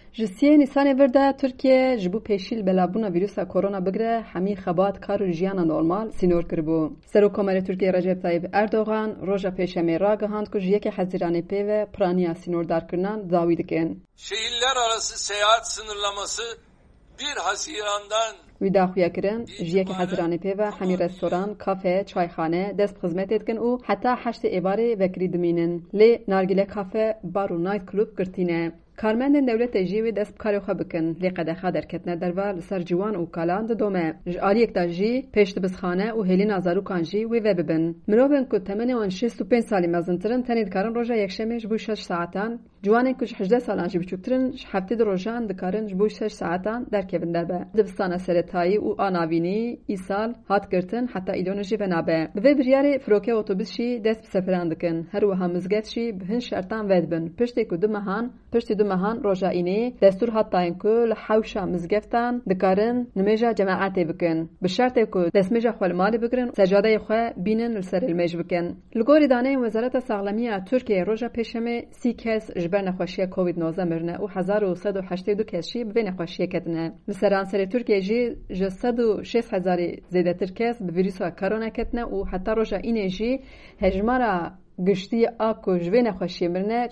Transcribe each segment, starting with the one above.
جسیه نیسان ورده ترکیه جبو پیشیل بلابونا ویروسا کرونا بگره همی خبات کار و جیانا نورمال سینور کربو. سروکومر ترکیه رجب طیب اردوغان روژا پیشمی را گهاند که جیه که حزیرانی پیوه پرانیا سینور دار کرنان داوی دکن. Şehirler arası seyahat sınırlaması 1 Haziran'dan ویدا خویا کرن جیه که حزیرانی پیوه همی رستوران، کافه، چایخانه دست خدمت دکن و حتی 8 ایباری وکری دمینن. لی نارگیله کافه بار و نایت کلوب کرتینه. کارمندان دولت جیوی دست بکاری خواه بکن لی قدخا درکتنه دروا لسر جوان و کالان دومه جاریک دا جی پیشت بسخانه و هلی نازاروکان جی وی ببن مروبن که تمنی وان 65 سالی مزنترن تنید کارن روژا یکشمش بو 6 ساعتان جوانین که 18 سالان جی بچوکترن هفته در روژان دکارن بو 6 ساعتان درکبن دربه دبستان سرطایی و آناوینی ایسال هات گرتن حتی ایلون جی بنابه به بریاری فروکه اتوبوس شی دست بسفران دکن هر و هم مزگت شی به هن شرطان ودبن پشتی که دو مهان روژا اینی دستور حتاین که لحوشا مزگفتان دکارن نمیجا جماعتی بکن به شرط که دستمیجا خوال مالی بگرن سجاده خواه بینن لسر المج بکن لگوری دانه وزارت ساغلمی ترکیه روژا پیشمه 30 کس جبر نخوشی کووید 19 مرنه و 1182 کس شی به نخوشی کتنه مثلا سر ترکیه جی 106,000 زیده تر کس به ویروس کرونا کتنه و حتی روژا اینی جی هجمارا گشتی آکو جوی نخوشی مرنه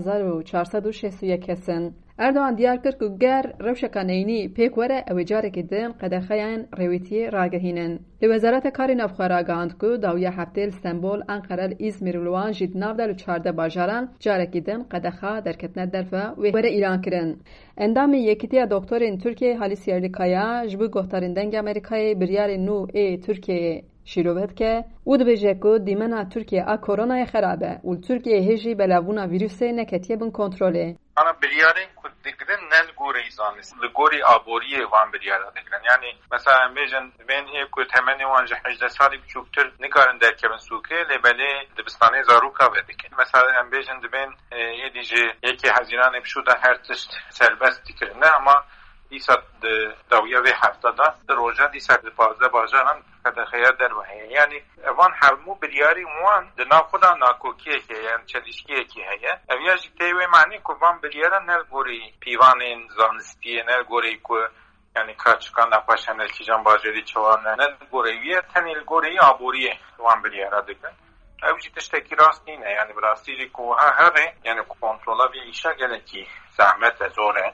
4461 کسن. اردوان دیار کرد که گر روشکانینی پیک وره او جاره که دن قدخیان رویتی راگهینن. لوزارت کاری نفخواه راگاند که داویه هفته استانبول، انقره، ایزمیر و لوان جید ناو دل 14 باجاران جاره که دن قدخا درکتنه درفه و وره ایران کرن. اندامی یکیتی دکترین ترکیه حالی سیرلیکایا جبو گفتارین دنگ امریکای بریار نو ترکیه شیروت که او دبیجه که دیمنا ترکیه کرونا خرابه و ترکیه هجی بلاونا ویروس نکتیه بن کنترله. Ana biryarın kudikden nel gore izanis. Le gore aboriye van biryara dikren. Yani mesela ben ku temeni van 18 sali biçuktur nikarın derkebin suke lebele dibistane zaruka vedik. Mesela ben yedici 2 Haziran şu da her tişt serbest dikirne ama İsa dawiye ve haftada roja disa fazla bajaran kadar der ve yani van harmu biryari muan de naxuda nakokiye ki yani çelişkiye ki heye eviya jikte ve mani ku van biryara nel gori pivanin zanistiye nel gori ku yani kaçkan apaşanel ki jan bajeri çoğan nel goriye tenil gori aboriye van biryara dikren evci tişteki rast nine yani brastili ku her yani kontrola bir işe geleki zahmet zore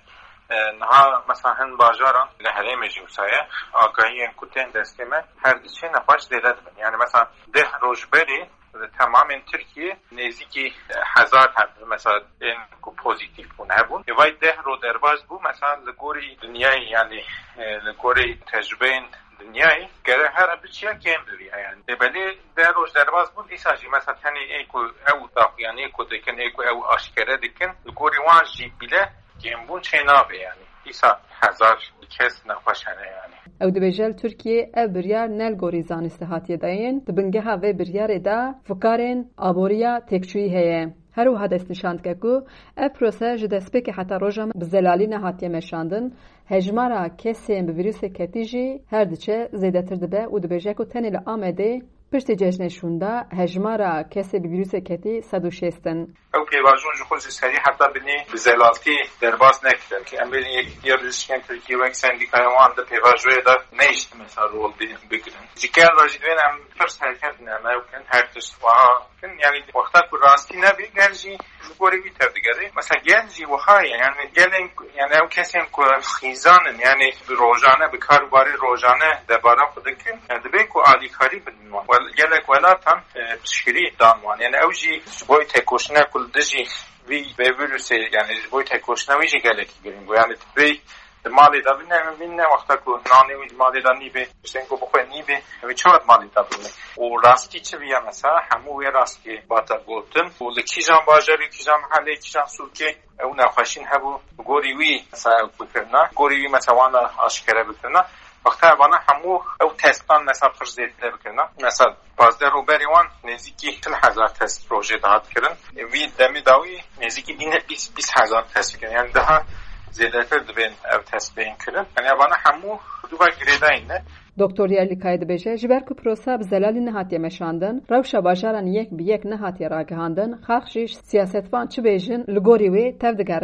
نها مثلا هن باجاران لهره مجوسایه آگاهی این کتن دستیمه هر دیچه نفاش دیده دبن یعنی مثلا 10 روز بری تمام این ترکیه نزدیکی 1000 هست مثلا این کو پوزیتیو بونه هبون وای 10 رو درباز بو مثلا لگوری دنیای یعنی لگوری تجربه دنیای گره هر بچیا کم بری یعنی بله 10 روز درباز بود ایساجی مثلا تنی ایکو او داخ یعنی ایکو دکن ایکو او آشکره دکن لگوری وان جی بیله گیمبون چینابه یعنی ایسا 1000 کس نخوشنه یعنی او دبیجل ترکیه او بریار نل گوری زانسته هاتیه داین دبنگه ها و بریار دا فکارین آبوریا تکچوی هیه هر و هدست نشاند که او پروسه جدسپه که حتی روژم بزلالی نهاتیه مشاندن هجمارا کسیم به ویروس کتیجی هر دچه زیده تر دبه و دبیجه که تنیل آمده پشت جشنشونده هجمارا کسی به ویروس کتی 106 او پیواژون جو خود سری حتی بنی بزلاتی درباز نکردن که ام بین یک دیار ریسکن ترکیه و یک سندیکای وان ده پیواژوی ده نیشت مثلا رول بگیرن جیکر راجید بین ام فرس حرکت نمه و کن هر تشت وها کن یعنی وقتا که راستی نبی گرجی گوری بیتر دیگره مثلا گرجی وهای یعنی گلن یعنی او کسی هم که خیزانن یعنی روزانه بکار باری روزانه دبارا خودکن دبی که آلیکاری بدنوان gelek velatan pişkiri danwan yani evji boy tekoşna kul dizi vi virüse yani boy tekoşna vi gelek girin bu yani tbey mali da binne vaqta ku nani mali da nibe sen ko bxwe nibe vi çad mali da binne o rasti çi vi mesela hamu ve rasti bata gotun o likijan bajari kijan hale kijan sulke o naxashin habu gori vi mesela bikrna gori vi mesela wana aşkara bikrna وقتا وانا همو او تستان مثلا فرزیت بکنن مثلا بازده رو بریوان نزدیکی 10,000 تست پروژه داد کردن وی دمی داوی نزدیکی 20,000 تست کردن یعنی daha زیادتر دبین او تست بین کردن یعنی وانا همو دو با گریده اینه دکتر یرلیکای دبیجه جبر کو پروسه بزلالی نهاتیه مشاندن روشا باجاران یک به یک نهاتیه راگهاندن خاخشیش سیاستوان چه بیجن لگوری وی تفدگرن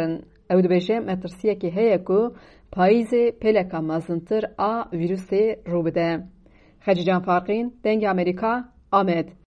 او dibêje metirsiyekê heye ku payîzê pêleka mezintir a vîrusê rû bide. Xecican Farqîn, Dengê Amerîka, Amed.